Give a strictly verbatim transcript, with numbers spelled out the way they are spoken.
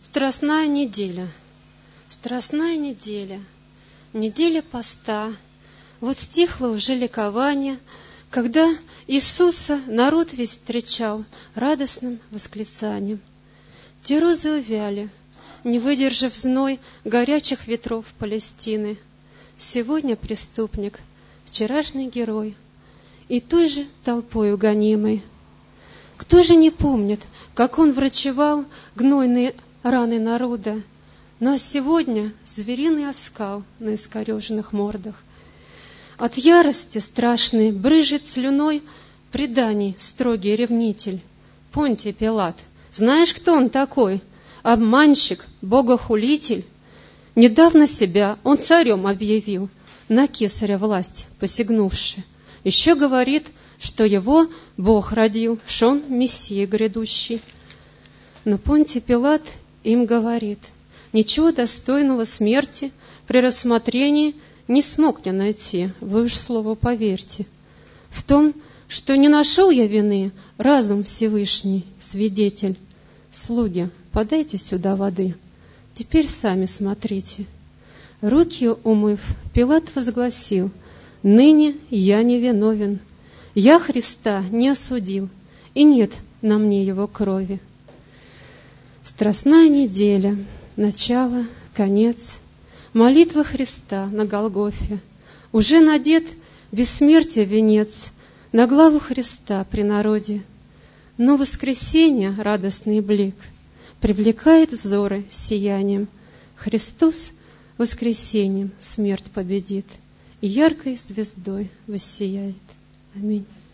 Страстная неделя, страстная неделя, неделя поста. Вот стихло уже ликование, когда Иисуса народ весь встречал радостным восклицанием. Те розы увяли, не выдержав зной горячих ветров Палестины. Сегодня преступник, вчерашний герой, и той же толпою гонимый. Кто же не помнит, как он врачевал гнойные раны народа, но сегодня звериный оскал на искореженных мордах. От ярости страшной брызжет слюной преданий строгий ревнитель. Понтий Пилат, знаешь, кто он такой? Обманщик, богохулитель. Недавно себя он царем объявил, на кесаря власть посягнувши. Еще говорит, что его Бог родил, что он Мессия грядущий. Но Понтий Пилат им говорит: ничего достойного смерти при рассмотрении не смог я найти, вы уж слову поверьте. В том, что не нашел я вины, разум Всевышний, свидетель. Слуги, подайте сюда воды, теперь сами смотрите. Руки умыв, Пилат возгласил: ныне я не виновен, я Христа не осудил, и нет на мне его крови. Страстная неделя, начало, конец, молитва Христа на Голгофе. Уже надет бессмертия венец на главу Христа при народе. Но воскресенье, радостный блик, привлекает взоры сиянием. Христос воскресеньем смерть победит и яркой звездой воссияет. Аминь.